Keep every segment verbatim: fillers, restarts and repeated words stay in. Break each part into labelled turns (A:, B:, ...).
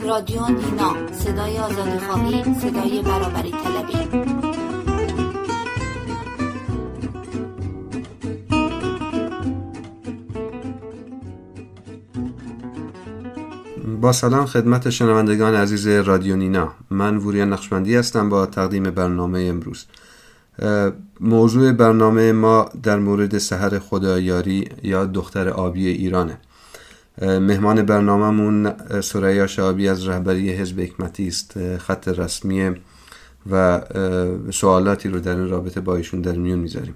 A: رادیو نینا، صدای آزادیخواهی، صدای برابری طلبی.
B: با سلام خدمت شنوندگان عزیز رادیو نینا. من وریا نقشبندی هستم با تقدیم برنامه امروز. موضوع برنامه ما در مورد سحر خدایاری یا دختر آبی ایرانه. مهمان برنامه‌مون ثریا شهابی از رهبری حزب حکمتی است، خط رسمی و سوالاتی رو در این رابطه با ایشون در میون میذاریم.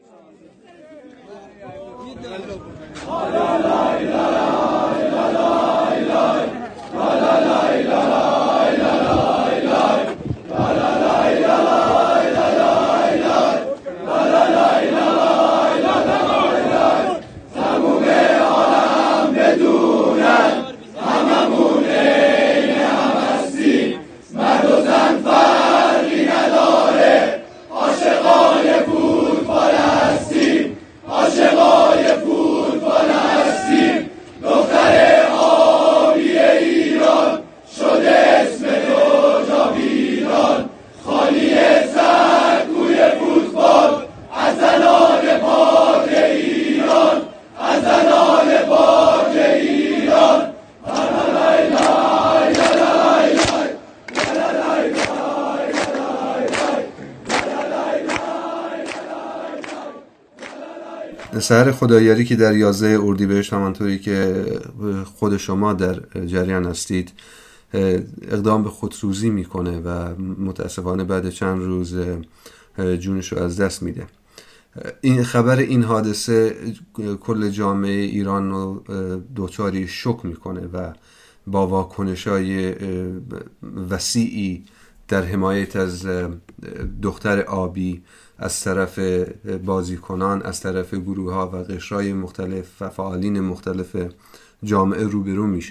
B: سحر خدایاری که در یازده اردیبهشت، همانطوری که خود شما در جریان هستید، اقدام به خودسوزی میکنه و متاسفانه بعد چند روز جونش رو از دست میده. این خبر این حادثه کل جامعه ایران رو دوچاری شوک میکنه و با واکنش‌های وسیعی در حمایت از دختر آبی از طرف بازیکنان، از طرف گروه‌ها و قشرهای مختلف و فعالین مختلف جامعه روبرو میشه.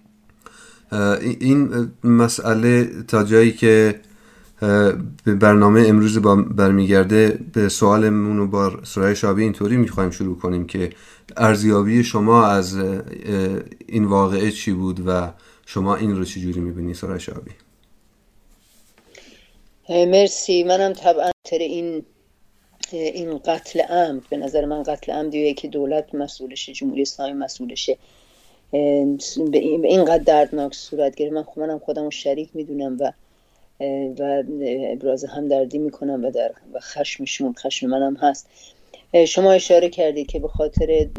B: این مسئله تا جایی که به برنامه امروز با برمیگرده، به سوالمون رو با ثریا شهابی اینطوری میخوایم شروع کنیم که ارزیابی شما از این واقعه چی بود و شما این رو چی جوری میبینید ثریا شهابی؟
C: مرسی. منم طبعا تر این این قتل عمد، به نظر من قتل عمدیه که دولت مسئولشه، جمهوری اسلامی مسئولشه، به اینقدر دردناک صورت گرفت. من خودم منم خودمو شریک میدونم و و ابراز همدردی میکنم و در و خشمشون خشم منم هست. شما اشاره کردید که به خاطر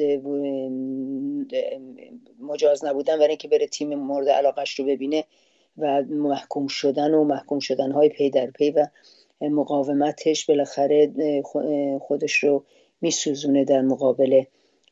C: مجاز نبودن برای اینکه بره تیم مورد علاقش رو ببینه و محکوم شدن و محکوم شدن های پی در پی و مقاومتش بالاخره خودش رو میسوزونه در مقابل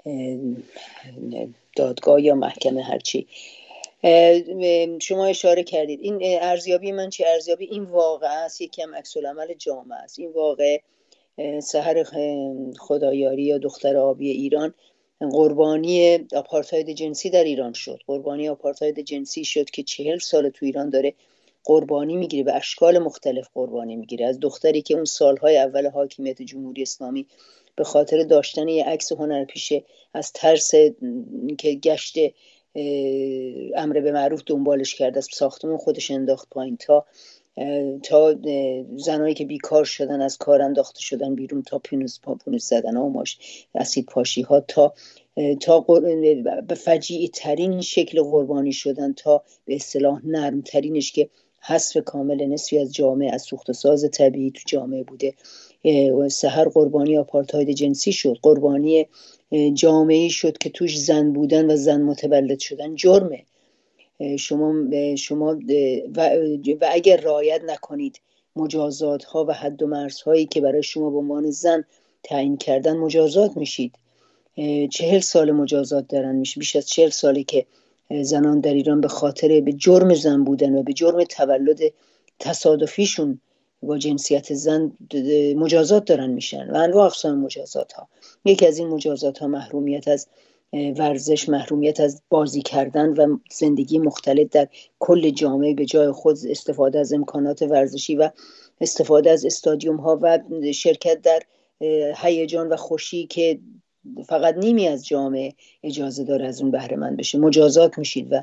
C: دادگاه یا محکمه هرچی. شما اشاره کردید. این ارزیابی من چی؟ ارزیابی این واقعه است، یکی هم عکس العمل جامعه است. این واقعه سحر خدایاری یا دختر آبی ایران قربانی آپارتاید جنسی در ایران شد. قربانی آپارتاید جنسی شد که چهل سال تو ایران داره قربانی میگیره، به اشکال مختلف قربانی میگیره. از دختری که اون سالهای اول حاکمیت جمهوری اسلامی به خاطر داشتن یه عکس هنرپیشه از ترس که گشت امر به معروف دنبالش کرد، از ساختمون خودش انداخت پایین، تا تا زنایی که بیکار شدن از کار انداخته شدن بیرون، تا پونس پاپونس زدن ها و ماش اسید پاشی ها، تا تا به فجیع ترین شکل قربانی شدن، تا به اصطلاح نرم ترینش که حذف کامل نصفی از جامعه از سوخت ساز طبیعی تو جامعه بوده. سحر قربانی آپارتاید جنسی شد، قربانی جامعه‌ای شد که توش زن بودن و زن متولد شدن جرمه. شما شما و, و اگر رعایت نکنید مجازات ها و حد و مرز هایی که برای شما به عنوان زن تعیین کردن، مجازات میشید. چهل سال مجازات دارن میشه، بیش از چهل سالی که زنان در ایران به خاطر به جرم زن بودن و به جرم تولد تصادفیشون با جنسیت زن مجازات دارن میشن و انواع اقسام مجازات ها. یکی از این مجازات ها محرومیت از ورزش، محرومیت از بازی کردن و زندگی مختلط در کل جامعه، به جای خود استفاده از امکانات ورزشی و استفاده از استادیوم ها و شرکت در هیجان و خوشی که فقط نیمی از جامعه اجازه داره از اون بهره مند بشه. مجازات میشید و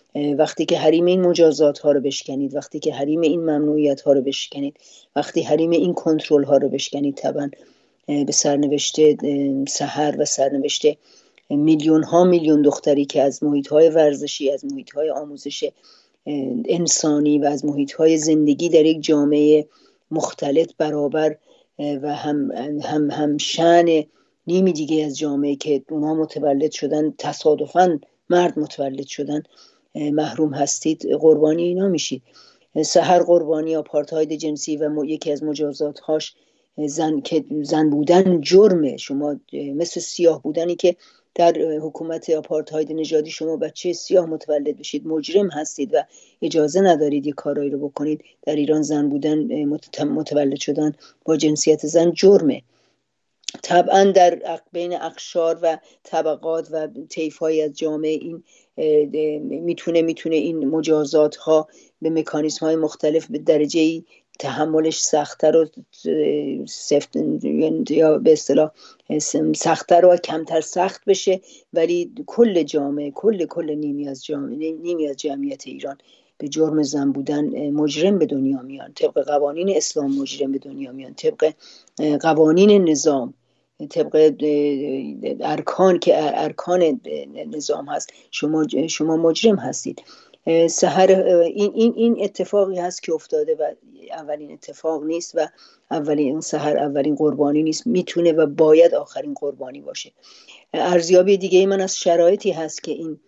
C: وقتی که حریم این مجازات ها رو بشکنید، وقتی که حریم این ممنوعیت ها رو بشکنید، وقتی حریم این کنترل ها رو بشکنید، طبعا به سرنوشت سحر و سرنوشت میلیون ها میلیون دختری که از محیط های ورزشی، از محیط های آموزش انسانی و از محیط های زندگی در یک جامعه مختلط برابر و هم هم هم شأن نیمی دیگه از جامعه که اونها متولد شدن، تصادفاً مرد متولد شدن، محروم هستید، قربانی اینا میشید. سحر قربانی آپارتاید جنسی و یکی از مجازات‌هاش زن که زن بودن جرمه. شما مثل سیاه بودنی که در حکومت آپارتاید نژادی شما بچه سیاه متولد بشید مجرم هستید و اجازه ندارید یه کارایی رو بکنید. در ایران زن بودن، متولد شدن با جنسیت زن جرمه. طبعا در بین اقشار و طبقات و طیف‌های از جامعه این میتونه میتونه این مجازات ها به مکانیزم های مختلف به درجه‌ای تحملش سخت‌تر و سفت یا به اصطلاح سخت‌تر و کمتر سخت بشه، ولی کل جامعه کل کل نیمی از جامعه نیمی از جمعیت ایران به جرم زن بودن مجرم به دنیا میان. طبق قوانین اسلام مجرم به دنیا میان، طبق قوانین نظام، طبق ارکان که ارکان نظام هست شما شما مجرم هستید. سحر این این این اتفاقی هست که افتاده و اولین اتفاق نیست و اولین سحر اولین قربانی نیست، میتونه و باید آخرین قربانی باشه. ارزیابی دیگه من از شرایطی هست که این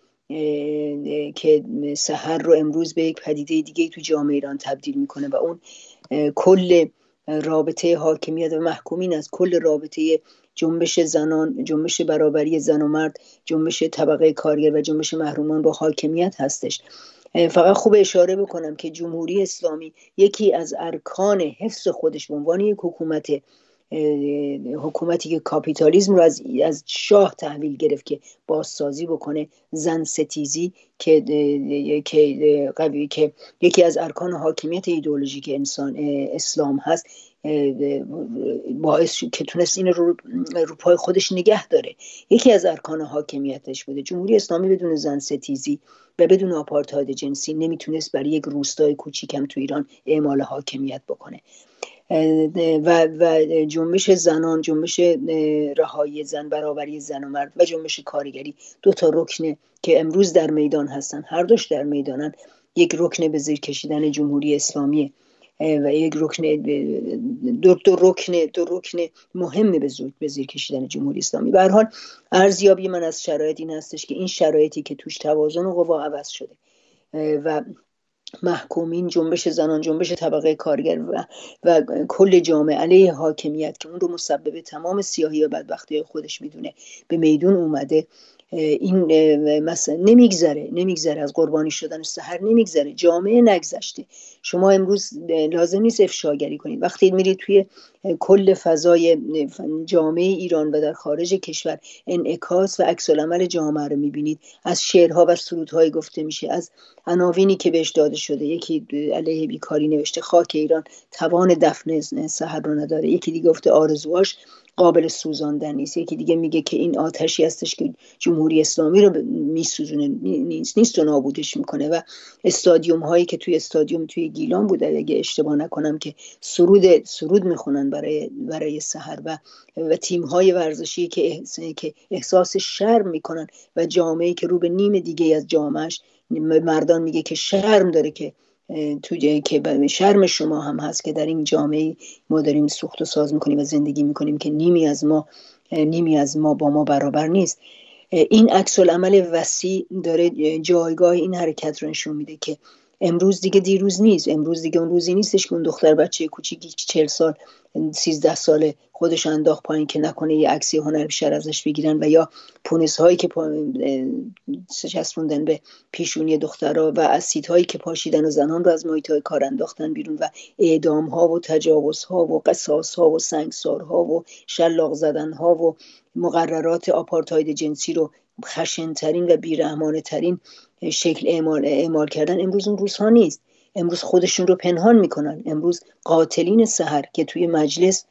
C: که سحر رو امروز به یک پدیده دیگه تو جامعه ایران تبدیل میکنه و اون کل رابطه حاکمیت و محکومین از کل رابطه جنبش زنان، جنبش برابری زن و مرد، جنبش طبقه کارگر و جنبش محرومان با حاکمیت هستش. فقط خوب اشاره بکنم که جمهوری اسلامی یکی از ارکان حفظ خودش به عنوان یک حکومت حکومتی که کاپیتالیسم رو از از شاه تحویل گرفت که بازسازی بکنه، زن ستیزی که که قوی که یکی از ارکان حاکمیت ایدئولوژیک انسان اسلام هست، باعث که تونست این رو رو پای خودش نگه داره. یکی از ارکان حاکمیتش بوده. جمهوری اسلامی بدون زن ستیزی و بدون آپارتاید جنسی نمیتونست برای یک روستای کوچیکم تو ایران اعمال حاکمیت بکنه. و و جنبش زنان، جنبش رهایی زن، برابری زن و مرد و جنبش کارگری، دو تا رکن که امروز در میدان هستن، هر دوش در میدانن. یک رکن به زیر کشیدن جمهوری اسلامی و یک رکن دو, دو رکن دو رکن مهمه به زیر به زیر کشیدن جمهوری اسلامی. به هر حال ارزیابی من از شرایط این هستش که این شرایطی که توش توازن قوا عوض شده و محکومین، جنبش زنان، جنبش طبقه کارگر و, و کل جامعه علیه حاکمیت که اون رو مسبب تمام سیاهی و بدبختی خودش میدونه به میدون اومده، این مثلا نمیگذره نمیگذره از قربانی شدن سحر، نمیگذره، جامعه نگذشته. شما امروز لازم نیست افشاگری کنید. وقتی میرید توی کل فضای جامعه ایران و در خارج کشور انعکاس و عکس العمل جامعه رو میبینید. از شعرها و سرودهای گفته میشه، از عناوینی که بهش داده شده. یکی علیه بیکاری نوشته خاک ایران توان دفن سحر رو نداره، یکی دیگه گفته آرزوهاش قابل سوزاندن نیست، یکی دیگه میگه که این آتشی هستش که جمهوری اسلامی رو میسوزونه، نیست نیست و نابودش میکنه. و استادیوم هایی که توی استادیوم توی گیلان بوده اگه اشتباه نکنم که سرود سرود میخونن برای برای سحر و و تیم های ورزشی که که احساس شرم میکنن و جامعه‌ای که رو به نیم دیگه از جامعهش مردان میگه که شرم داره که تو که شرم شما هم هست که در این جامعه ما داریم سوخت و ساز میکنیم و زندگی میکنیم که نیمی از ما نیمی از ما با ما برابر نیست. این عکس العمل وسیع داره جایگاه این حرکت رو نشون میده که امروز دیگه دیروز نیست، امروز دیگه اون روزی نیستش که اون دختر بچه کوچیکی که چهل سال سیزده ساله خودش انداخت پایین که نکنه یه عکسی هنر بیشتر ازش بگیرن، و یا پونس هایی که چسبوندن به پیشونی دخترها و اسید هایی که پاشیدن و زنان رو از محیط های کار انداختن بیرون و اعدام ها و تجاوز ها و قصاص ها و سنگسار ها و شلاق زدن ها و مقررات آپارتاید جنسی رو خشن‌ترین و بیرحمانه ترین شکل اعمال اعمال کردن. امروز اون روزها نیست. امروز خودشون رو پنهان میکنن. امروز قاتلین سحر که توی مجلس،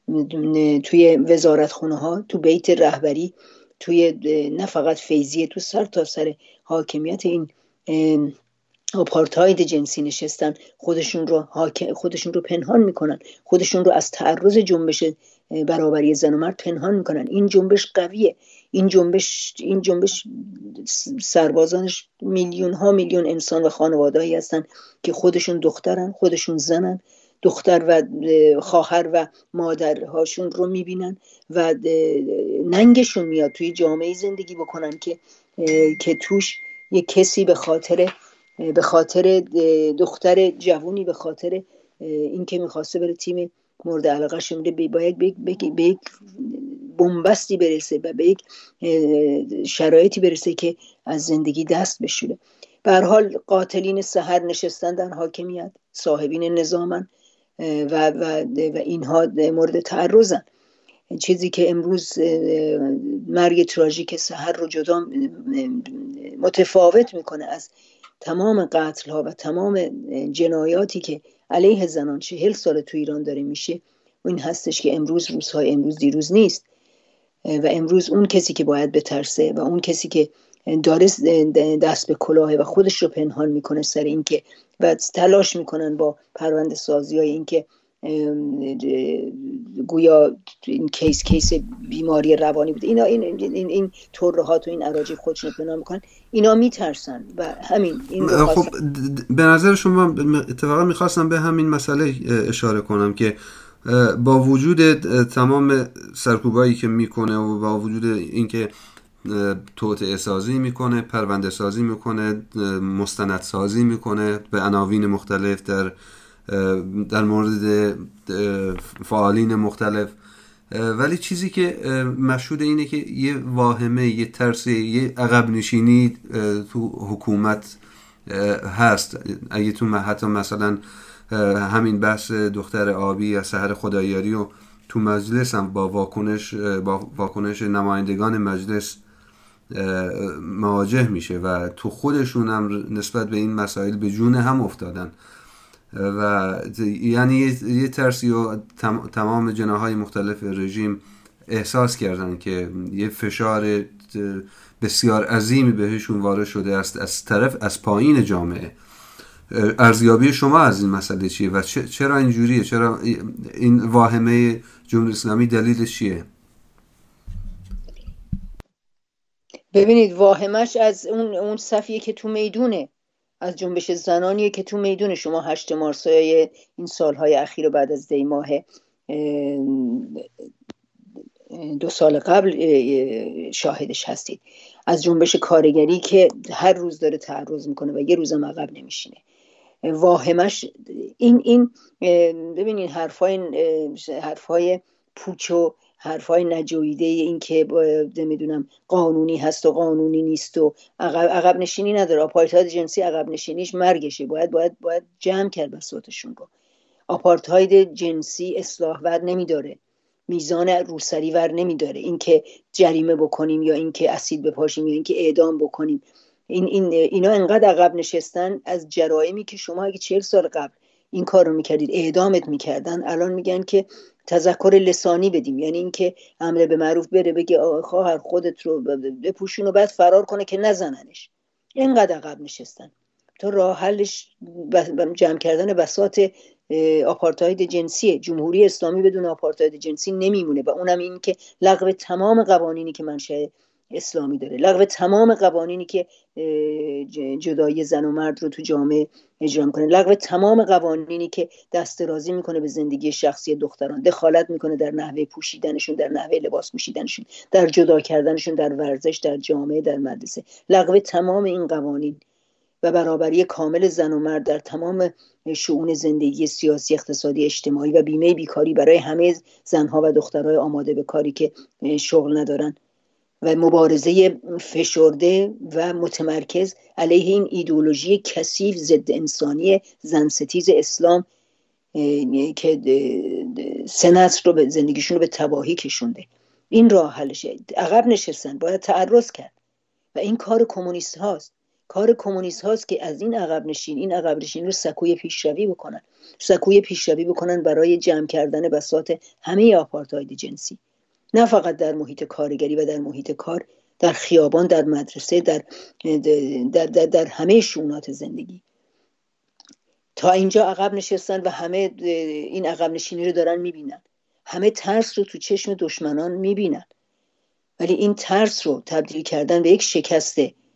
C: توی وزارتخونه ها، تو بیت رهبری، توی نه فقط فیضیه، تو سر تا سر حاکمیت این آپارتاید جنسی نشستن، خودشون رو خودشون رو پنهان میکنن، خودشون رو از تعرض جنبش برابری زن و مرد پنهان میکنن. این جنبش قویه، این جنبش این جنبش سربازانش میلیون ها میلیون انسان و خانواده‌ای هستن که خودشون دخترن، خودشون زنن، دختر و خواهر و مادرهاشون رو میبینن و ننگشون میاد توی جامعه زندگی بکنن که که توش یک کسی به خاطر به خاطر دختر جوونی، به خاطر اینکه میخواسته بره تیم مورد علاقه شون باید به یک بنبستی برسه و به یک شرایطی برسه که از زندگی دست بشوره. به هر حال قاتلین سحر نشستن در حاکمیت، صاحبین نظامن و و و اینها مورد تعرضن. چیزی که امروز مرگ تراژیک سحر رو جدا متفاوت میکنه از تمام قتل ها و تمام جنایاتی که علیه زنان چهل سال تو ایران داره میشه، این هستش که امروز روزهای امروز دیروز نیست و امروز اون کسی که باید بترسه و اون کسی که داره دست به کلاهه و خودش رو پنهان میکنه سر این که و تلاش میکنن با پرونده سازی های این که گویا این کیس کیس بیماری روانی بود، اینا این این این ترهات و این اراجیف خودشون رو پنهان میکنن، اینا میترسن و همین این
B: خب به نظر شما اتفاقا میخواستم به همین مسئله اشاره کنم که با وجود تمام سرکوبایی که میکنه و با وجود اینکه توطئه سازی میکنه، پرونده سازی میکنه، مستند سازی میکنه به عناوین مختلف در در مورد فعالین مختلف، ولی چیزی که مشهود اینه که یه واهمه، یه ترس، یه عقب نشینی تو حکومت هست. اگه تو حتی مثلا همین بحث دختر آبی یا سحر خداییاری و تو مجلس هم با واکنش با واکنش نمایندگان مجلس مواجه میشه و تو خودشون هم نسبت به این مسائل به جون هم افتادن و یعنی یه ترسی و تمام جناحهای مختلف رژیم احساس کردن که یه فشار بسیار عظیمی بهشون وارد شده است از طرف از پایین جامعه. ارزیابی شما از این مسئله چیه و چرا اینجوریه؟ چرا این واهمه جمهوری اسلامی دلیلش چیه؟
C: ببینید واهمش از اون اون صفیه که تو میدونه، از جنبش زنانیه که تو میدونه. شما هشت مارسای این سالهای اخیر بعد از دی ماه دو سال قبل شاهدش هستید، از جنبش کارگری که هر روز داره تعرض میکنه و یه روزم عقب نمیشینه. واهمش این این ببینید حرفای حرفای پوچ و حرفای نجویده این که نمیدونم قانونی هست و قانونی نیست و عقب, عقب نشینی نداره. آپارتاید جنسی عقب نشینیش مرگشه، باید باید باید جمع کرد بساطشون رو. آپارتاید جنسی اصلاح ور نمیداره، میزان روسری ور نمیداره، این که جریمه بکنیم یا این که اسید بپاشیم یا این که اعدام بکنیم. این این اینا انقدر عقب نشستن از جرائمی که شما اگه چهل سال قبل این کار رو میکردید اعدامت میکردن، الان میگن که تذکر لسانی بدیم، یعنی این که امر به معروف بره بگه خواهر خودت رو بپوشون و بعد فرار کنه که نزننش. اینقدر عقب نشستن تا راه حلش جمع کردن بساط آپارتاید جنسیه. جمهوری اسلامی بدون آپارتاید جنسی نمیمونه و اونم این که لغو تمام قوانینی که منشأ اسلامی داره، لغو تمام قوانینی که جدایی زن و مرد رو تو جامعه اجرا میکنه، لغو تمام قوانینی که دست درازی میکنه به زندگی شخصی دختران، دخالت میکنه در نحوه پوشیدنشون، در نحوه لباس پوشیدنشون، در جدا کردنشون در ورزش، در جامعه، در مدرسه. لغو تمام این قوانین و برابری کامل زن و مرد در تمام شؤون زندگی سیاسی، اقتصادی، اجتماعی و بیمه بیکاری برای همه زنها و دخترای آماده به کاری که شغل ندارن و مبارزه فشرده و متمرکز علیه این ایدئولوژی کثیف ضد انسانی زن ستیز اسلام که سه نسل رو به زندگیشون رو به تباهی کشونده. این راه حلشه. عقب نشستن، باید تعرض کرد و این کار کمونیست هاست. کار کمونیست هاست که از این عقب نشین این عقب نشین رو سکوی پیشروی بکنن، سکوی پیشروی بکنن برای جمع کردن بساط همه آپارتاید جنسی، نه فقط در محیط کارگری و در محیط کار، در خیابان، در مدرسه، در در در, در همه شؤونات زندگی. تا اینجا عقب نشستن و همه این عقب نشینی رو دارن میبینن، همه ترس رو تو چشم دشمنان میبینن، ولی این ترس رو تبدیل کردن به یک شکست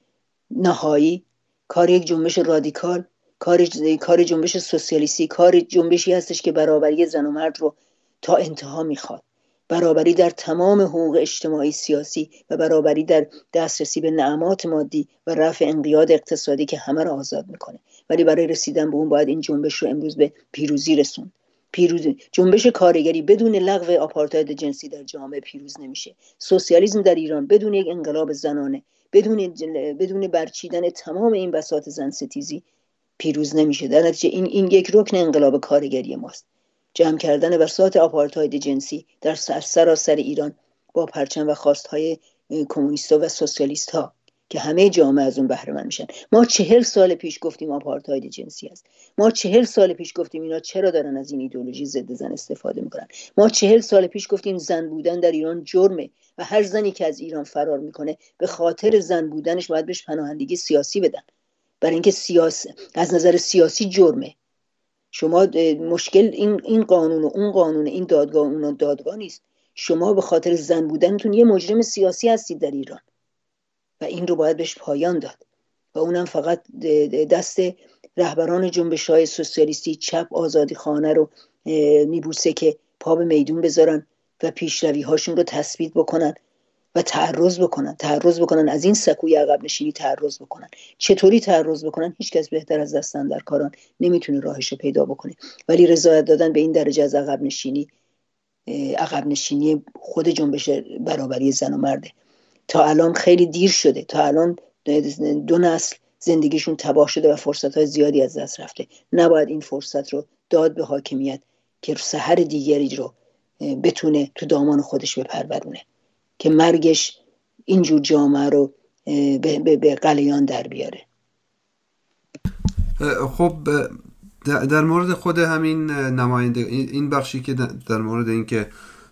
C: نهایی کار یک جنبش رادیکال، کار کار جنبش سوسیالیستی، کار جنبشی هستش که برابری زن و مرد رو تا انتها میخواد، برابری در تمام حقوق اجتماعی سیاسی و برابری در دسترسی به نعمات مادی و رفع انقیاد اقتصادی که همه رو آزاد میکنه. ولی برای رسیدن به اون باید این جنبش رو امروز به پیروزی رسوند. پیروز جنبش کارگری بدون لغو آپارتاید جنسی در جامعه پیروز نمیشه. سوسیالیسم در ایران بدون یک انقلاب زنانه، بدون بدون برچیدن تمام این بساط زن ستیزی پیروز نمیشه. در نتیجه این این یک رکن انقلاب کارگری ماست، جمع کردن بساط آپارتاید جنسی در سراسر ایران با پرچم و خواستهای کمونیست‌ها و سوسیالیست‌ها که همه جامعه از اون بهره مند میشن. ما چهل سال پیش گفتیم آپارتاید جنسی است. ما چهل سال پیش گفتیم اینا چرا دارن از این ایدئولوژی ضد زن استفاده میکنن. ما چهل سال پیش گفتیم زن بودن در ایران جرمه و هر زنی که از ایران فرار میکنه به خاطر زن بودنش باید بهش پناهندگی سیاسی بدن، برای اینکه سیاسی از نظر سیاسی جرمه. شما مشکل این این قانون و اون قانون، این دادگاه و اون دادگاه نیست. شما به خاطر زن بودنتون یه مجرم سیاسی هستید در ایران و این رو باید بهش پایان داد و اونم فقط دست رهبران جنبش‌های سوسیالیستی چپ آزادی خانه رو میبوسه که پا به میدون بذارن و پیشروی هاشون رو تثبیت بکنن و تعرض بکنن تعرض بکنن از این سکوی عقب نشینی تعرض بکنن. چطوری تعرض بکنن؟ هیچ کس بهتر از دست‌اندرکاران نمیتونه راهش رو پیدا بکنه. ولی رضایت دادن به این درجه از عقب نشینی، عقب نشینی خود جنبش برابری زن و مرده. تا الان خیلی دیر شده، تا الان دو نسل زندگیشون تباه شده و فرصت‌های زیادی از دست رفته. نباید این فرصت رو داد به حاکمیت که سحر دیگری رو بتونه تو دامان خودش بپرورونه، که مرگش اینجور جامعه رو به, به, به قلیان در بیاره.
B: خب در مورد خود همین نماینده، این بخشی که در مورد این که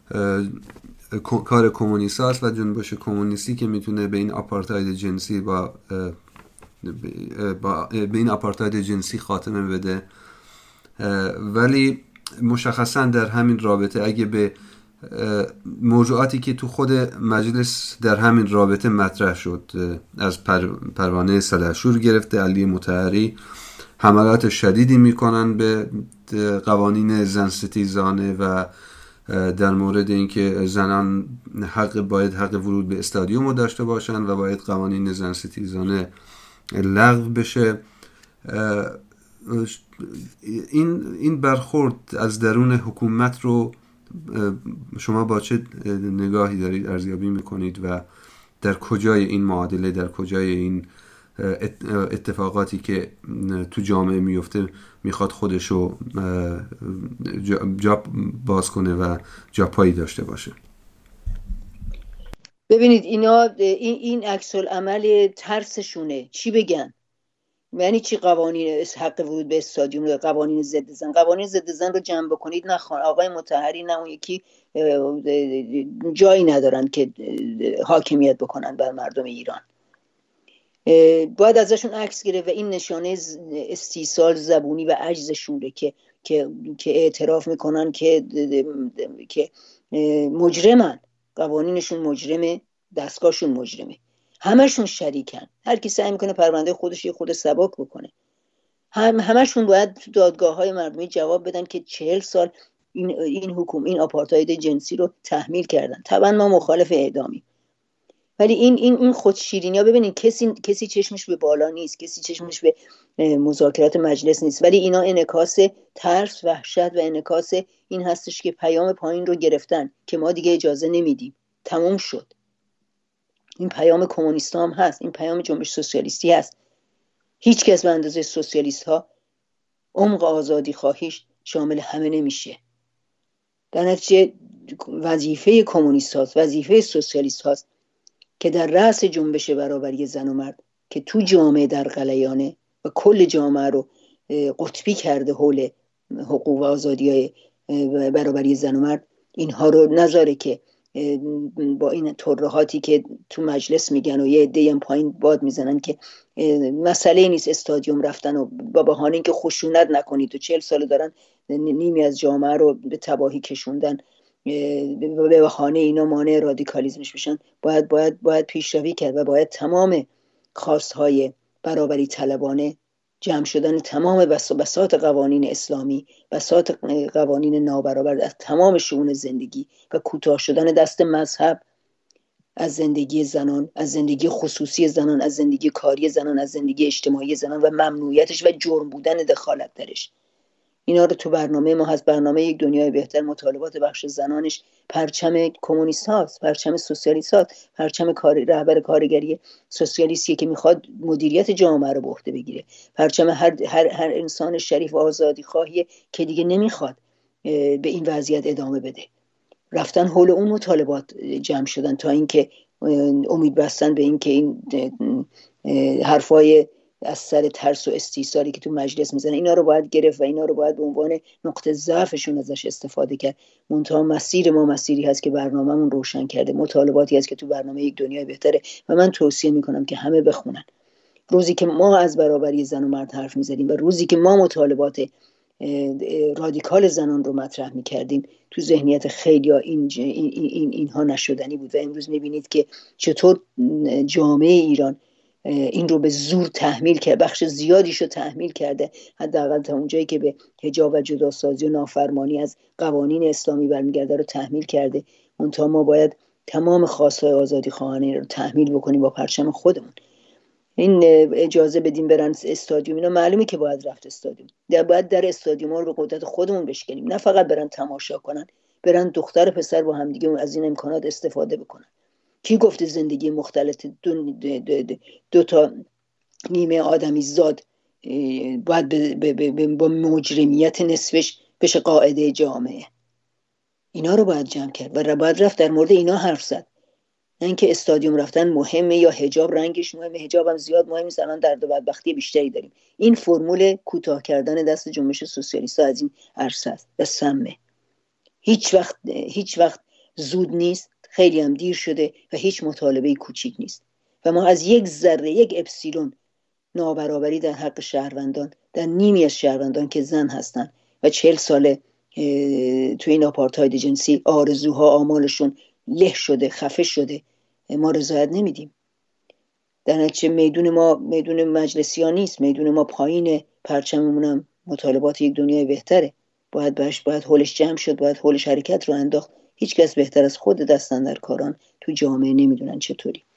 B: کار کمونیست هست و جنبش کمونیستی که میتونه به این آپارتاید جنسی با, با به این آپارتاید جنسی خاتمه بده، ولی مشخصا در همین رابطه اگه به موضوعاتی که تو خود مجلس در همین رابطه مطرح شد، از پر پروانه سلحشور گرفته علی مطهری حملات شدیدی میکنن به قوانین زن ستیزانه و در مورد اینکه زنان حق باید حق ورود به استادیوم رو داشته باشن و باید قوانین زن ستیزانه لغو بشه. این این برخورد از درون حکومت رو شما با چه نگاهی دارید ارزیابی میکنید و در کجای این معادله، در کجای این اتفاقاتی که تو جامعه میفته میخواد خودشو جا باز کنه و جا پایی داشته باشه؟
C: ببینید اینا این این عکس العمل ترسشونه. چی بگن؟ یعنی چی قوانین حق ورود به استادیوم، قوانین ضد زن؟ قوانین ضد زن رو جمع بکنید، نه آقای مطهری نه اون یکی جایی ندارن که حاکمیت بکنن بر مردم ایران. باید ازشون عکس گرفت و این نشانه استیصال زبونی و عجزشونه که که که اعتراف میکنن که که مجرمن، قوانینشون مجرمه، دستگاهشون مجرمه، همشون شریکن، هر کی سعی میکنه پرونده خودش یه خود سبک بکنه. هم همشون باید تو دادگاه‌های مردمی جواب بدن که چهل سال این این حکومت این آپارتاید جنسی رو تحمیل کردن. طبعا ما مخالف اعدامی، ولی این این این خودشیرینی‌ها ببینید کسی کسی چشمش به بالا نیست، کسی چشمش به مذاکرات مجلس نیست، ولی اینا انعکاس ترس، وحشت و انعکاس این هستش که پیام پایین رو گرفتن که ما دیگه اجازه نمیدیم، تموم شد. این پیام کمونیست هم هست، این پیام جنبش سوسیالیستی هست. هیچ کس به اندازه سوسیالیست ها عمق آزادی خواهیش شامل همه نمیشه. در نتیجه وظیفه کمونیست هاست، وظیفه سوسیالیست هاست که در رأس جنبش برابری زن و مرد که تو جامعه در غلیانه و کل جامعه رو قطبی کرده حول حقوق و آزادی های برابری زن و مرد، اینها رو نذاره که با این ترهاتی که تو مجلس میگن و یه عده‌ای هم پایین باد میزنن که مسئله نیست استادیوم رفتن و با بهانه اینکه خشونت نکنید و چهل سال دارن نیمی از جامعه رو به تباهی کشوندن، به بهانه اینا مانع رادیکالیسمش بشن. باید باید باید پیشروی کرد و باید تمام خواستهای برابری طلبانه، جمع شدن تمام بساط قوانین اسلامی، بساط قوانین نابرابر از تمام شئون زندگی و کوتاه شدن دست مذهب از زندگی زنان، از زندگی خصوصی زنان، از زندگی کاری زنان، از زندگی اجتماعی زنان و ممنوعیتش و جرم بودن دخالت درش. اینا رو تو برنامه ما هست. برنامه یک دنیای بهتر مطالبات بخش زنانش پرچم کمونیست هاست، پرچم سوسیالیست هاست، پرچم کار رهبر کارگری سوسیالیستی که میخواد مدیریت جامعه رو به عهده بگیره، پرچم هر هر هر انسان شریف و آزادی خواهی که دیگه نمیخواد به این وضعیت ادامه بده. رفتن حول اون مطالبات جمع شدن تا اینکه امید بستن به اینکه این حرفای از سر ترس و استیصالی که تو مجلس میزنه اینا رو باید گرفت و اینا رو باید به عنوان نقطه ضعفشون ازش استفاده کرد. منتها مسیر ما مسیری هست که برنامه‌مون روشن کرده، مطالباتی هست که تو برنامه یک دنیای بهتره و من توصیه میکنم که همه بخونن. روزی که ما از برابری زن و مرد حرف میزدیم و روزی که ما مطالبات رادیکال زنان رو مطرح میکردیم تو ذهنیت خیلی‌ها این, این, این اینها نشدنی بود و امروز میبینید که چطور جامعه ایران این رو به زور تحمیل کرده، بخش زیادیش رو تحمیل کرده، حداقل تا اونجایی که به حجاب و جداسازی و نافرمانی از قوانین اسلامی برمیگرده رو تحمیل کرده. منتها ما باید تمام خواست‌های آزادی خواهانه رو تحمیل بکنیم با پرچم خودمون. این اجازه بدیم برن استادیوم، اینا معلومه که باید رفت استادیوم، در باید در استادیوم ها رو به قدرت خودمون بشکنیم، نه فقط برن تماشا کنن، برن دختر پسر با هم دیگه از این امکانات استفاده بکنن. کی گفته زندگی مختلط دو, دو, دو, دو تا نیمه آدمی زاد باید ب ب ب با مجرمیت نصفش بشه قاعده جامعه؟ اینا رو باید جمع کرد و باید رفت در مورد اینا حرف زد. نه اینکه استادیوم رفتن مهمه یا حجاب رنگش مهمه. حجاب هم زیاد مهم نیست، الان درد و بدبختی بیشتری داریم. این فرمول کوتاه کردن دست جنبش سوسیالیست از این عرصه است و سمه. هیچ وقت هیچ وقت زود نیست، خیلی هم دیر شده و هیچ مطالبه کوچیک نیست و ما از یک ذره، یک اپسیلون نابرابری در حق شهروندان، در نیمی از شهروندان که زن هستن و چهل ساله تو این آپارتاید جنسی آرزوها آمالشون له شده، خفه شده، ما رضایت نمیدیم. در نتیجه میدون ما میدون مجلسی ها نیست، میدون ما پایین، پرچممون هم مطالبات یک دنیای بهتره. باید باش باید حولش جمع شد، باید حولش حرکت رو انداخت. هیچ کس بهتر از خود دستاندرکاران تو جامعه نمیدونن چطوری.